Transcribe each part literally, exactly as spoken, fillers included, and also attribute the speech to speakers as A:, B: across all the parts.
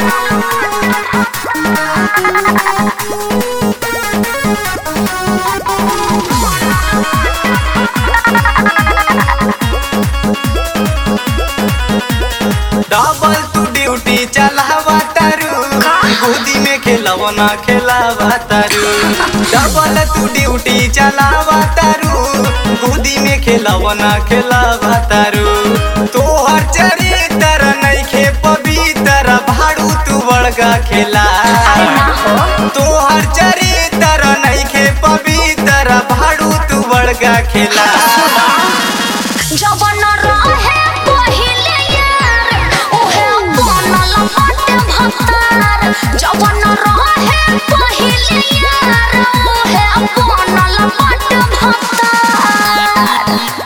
A: Double तू duty चलावा तारू, गोदी में खेलवना खेलावा तारू। डबल तू ड्यूटी चलावा तारू, गोदी में खेलवना खेलावा तारू। तोहर चरित्र नइखे पवित्र, भाड़ू तू बड़का खेला। तोहर चरित्र नइखे पवित्र, भाड़ू तू बड़का खेला।
B: जवन रहे पहिले यार ओहे बनल बाटे भतार। जवन रहे पहिले यार ओहे बनल बाटे भतार।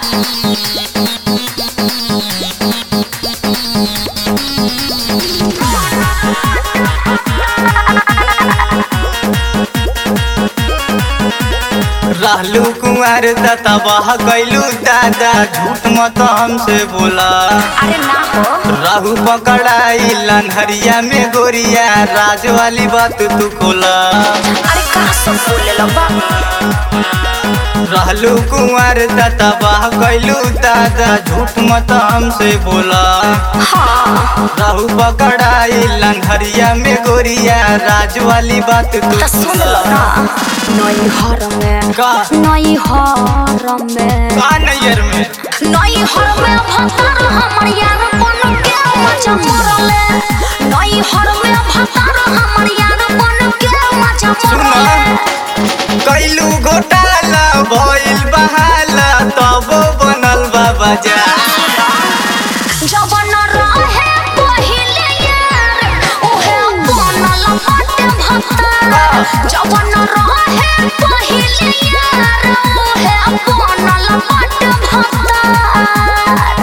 A: रहलू कुंवर तबाह कैलू दादा, झूठ मत हमसे बोला।
B: अरे ना हो
A: राहू पकड़ाई लनहरिया में गोरिया, राज वाली बात तू खोला।
B: अरे का सब बोले लबा।
A: रहलू कुंवर तबाह कैलू दादा, झूठ मत हमसे बोला।
B: हाँ
A: राहू पकड़ाई लनहरिया में गोरिया, राज वाली बात तू
B: तो सुन लो
A: खोला।
B: ना। नई हर में
A: का
B: नई हर में
A: का नैयर में
B: नई हर में भतार हमर यार बन के मजा मरले। नई हर में भतार हमर यार बन के मजा मरले।
A: कैलू घोटाला भइल बहाला, तब बनल बा बाजार।
B: जवन रहे पहिले यार ओहे बनल बाटे भतार। जवन रहे पहिले यार ओहे बनल बाटे भतार।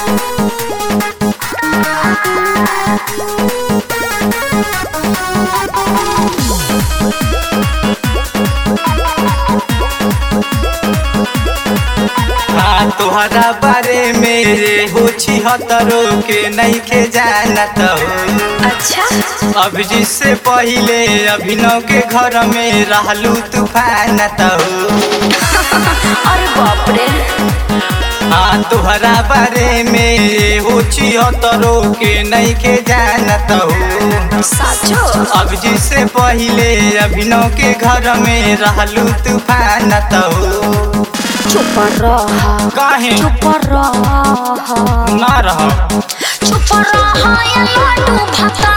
A: हाँ तोहरा बारे में हो छिहत्तरो के नहीं के जानत हो।
B: अच्छा
A: अब जिससे पहले अभिनव के घर में रहलू तूफान हो।
B: अरे बाप रे।
A: हाँ तोहरा बारे में हो छिहत्तरो के नहीं के जानत हो।
B: साचो
A: अब जिससे पहले अभिनव के घर में रहलू तूफान हो।
B: चुप रहा
A: काहे
B: चुप रहा
A: ना रह
B: चुप रहा या लाडू भता